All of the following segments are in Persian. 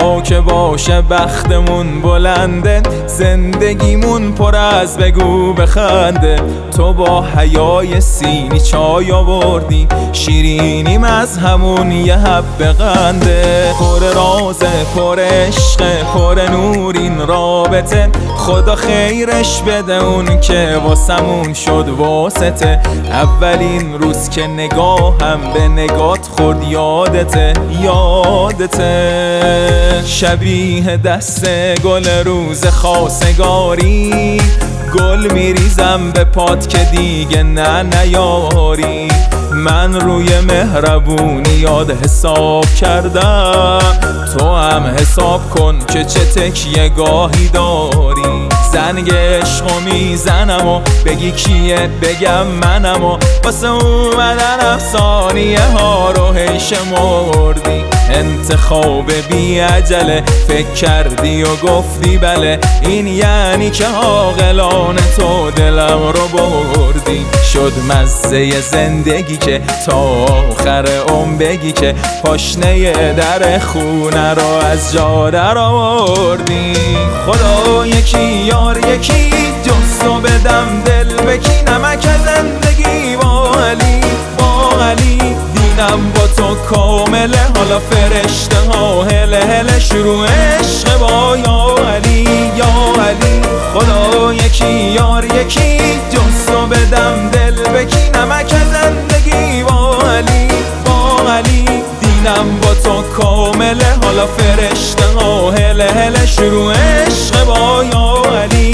حیا که باشه بختمون بلنده، زندگیمون پر از بگو بخنده. تو با حیای سینی چای آوردی، شیرینیم از همون یه حب قنده. پر رازه، پر عشق، پر نور این رابطه، خدا خیرش بده اون که واسمون شد واسطه. اولین روز که نگاهم به نگات خورد یادته، شبیه دست گل روز خواستگاری، گل میریزم به پات که دیگه نیاری. من روی مهربونیات حساب کردم، تو هم حساب کن که چه تکیه گاهی داری. زنگ عشقو میزنم و بگی کیه بگم منم و واسه اومدن افسانیه ها رو هی شمردی. انتخاب بی عجله فکر کردی و گفتی بله، این یعنی که عاقلانه تو دلم رو بردی. شد مزه زندگی که تا آخر عمر بگی که پاشنه در خونه رو از جا در آوردی. خدا یکی یار یکی جستو بدم دل بکی، نمک زندگی با علی دینم با تو کامله. حالا فرشته ها هله هله شروع عشق با یا علی. خدا یکی یار یکی جستو بدم دل بکی، نمک زندگی با علی دینم با تو کامله. حالا فرشته ها هله هله شروع عشق با یا علی.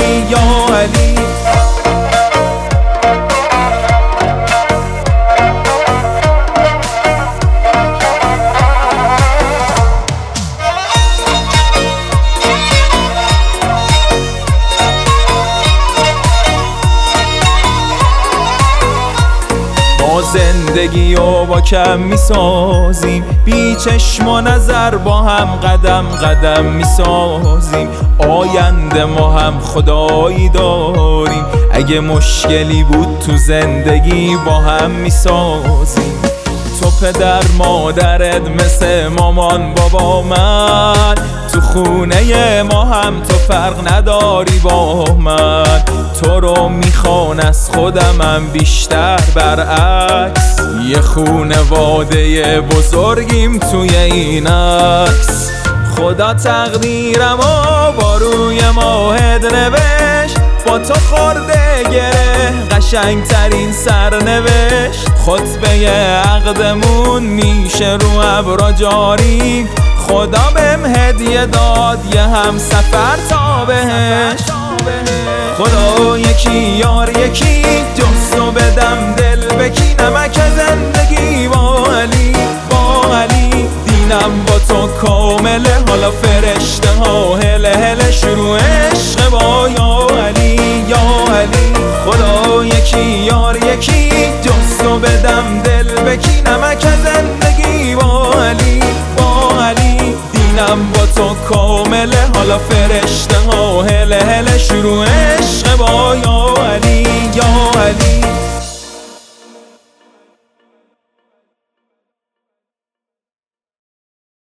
زندگی رو با کم میسازیم، بی چشم و نظر با هم قدم میسازیم. آینده ما هم خدایی داریم، اگه مشکلی بود تو زندگی با هم میسازیم. تو پدر مادرت مثل مامان بابا من، تو خونه ما هم تو فرق نداری با من. تو رو میخوان از خودمم بیشتر برعکس، یه خونواده بزرگیم توی این عکس. خدا تقدیرم و با روی ماهد نوشت، با تو خورده گره قشنگترین سرنوشت. خطبه عقدمون میشه رو ابرا جاری، خدا بهم هدیه داد یه هم سفر تا بهش. خدا یکی یار یکی جستو بدم دل بکی، نمک زندگی با علی دینم با تو کامله. حالا فرشته ها هله هله شروع عشق با یا علی. خدا یکی یار یکی جستو بدم دل بکی، نمک زندگی با علی دینم با تو کامله. حالا فرشته ها هله هله شروع عشق با یا علی.